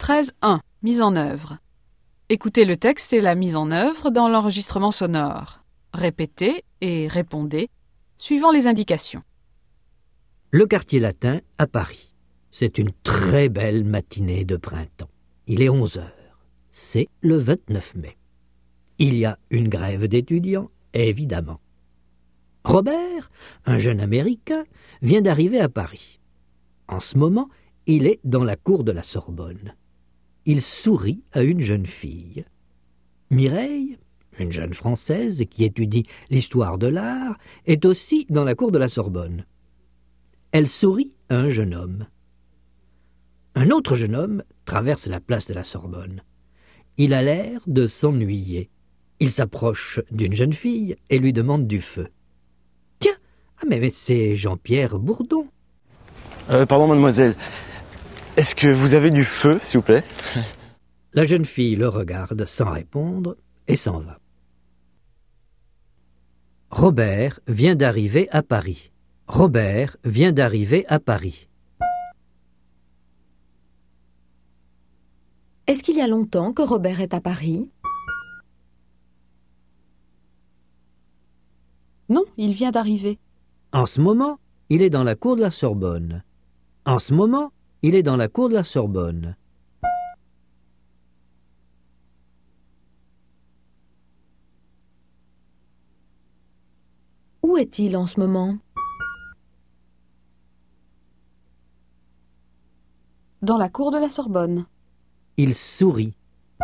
13.1. Mise en œuvre. Écoutez le texte et la mise en œuvre dans l'enregistrement sonore. Répétez et répondez, suivant les indications. Le quartier latin à Paris. C'est une très belle matinée de printemps. Il est 11 heures. C'est le 29 mai. Il y a une grève d'étudiants, évidemment. Robert, un jeune Américain, vient d'arriver à Paris. En ce moment, il est dans la cour de la Sorbonne. Il sourit à une jeune fille. Mireille, une jeune Française qui étudie l'histoire de l'art, est aussi dans la cour de la Sorbonne. Elle sourit à un jeune homme. Un autre jeune homme traverse la place de la Sorbonne. Il a l'air de s'ennuyer. Il s'approche d'une jeune fille et lui demande du feu. « Tiens, mais c'est Jean-Pierre Bourdon. » Pardon, mademoiselle. Est-ce que vous avez du feu, s'il vous plaît? La jeune fille le regarde sans répondre et s'en va. Robert vient d'arriver à Paris. Robert vient d'arriver à Paris. Est-ce qu'il y a longtemps que Robert est à Paris? Non, il vient d'arriver. En ce moment, il est dans la cour de la Sorbonne. En ce moment, il est dans la cour de la Sorbonne. Où est-il en ce moment? Dans la cour de la Sorbonne. Il sourit.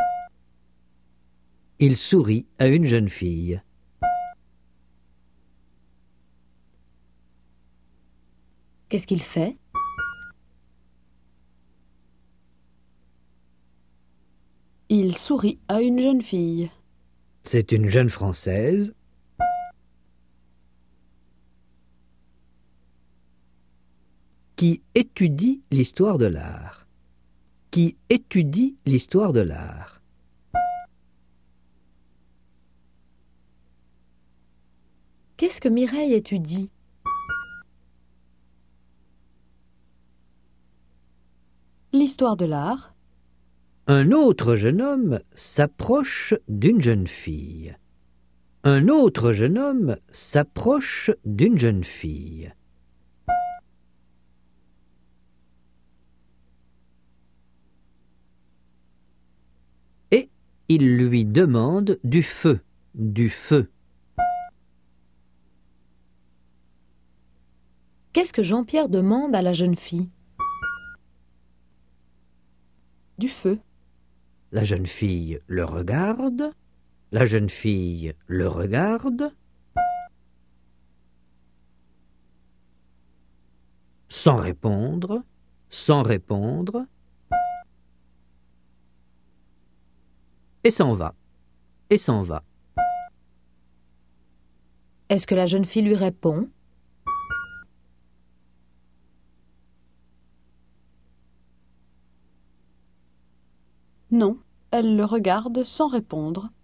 Il sourit à une jeune fille. Qu'est-ce qu'il fait? Il sourit à une jeune fille. C'est une jeune Française qui étudie l'histoire de l'art. Qui étudie l'histoire de l'art. Qu'est-ce que Mireille étudie? L'histoire de l'art. Un autre jeune homme s'approche d'une jeune fille. Un autre jeune homme s'approche d'une jeune fille. Et il lui demande du feu, du feu. Qu'est-ce que Jean-Pierre demande à la jeune fille? Du feu. La jeune fille le regarde. La jeune fille le regarde. Sans répondre. Sans répondre. Et s'en va. Et s'en va. Est-ce que la jeune fille lui répond? Non, elle le regarde sans répondre.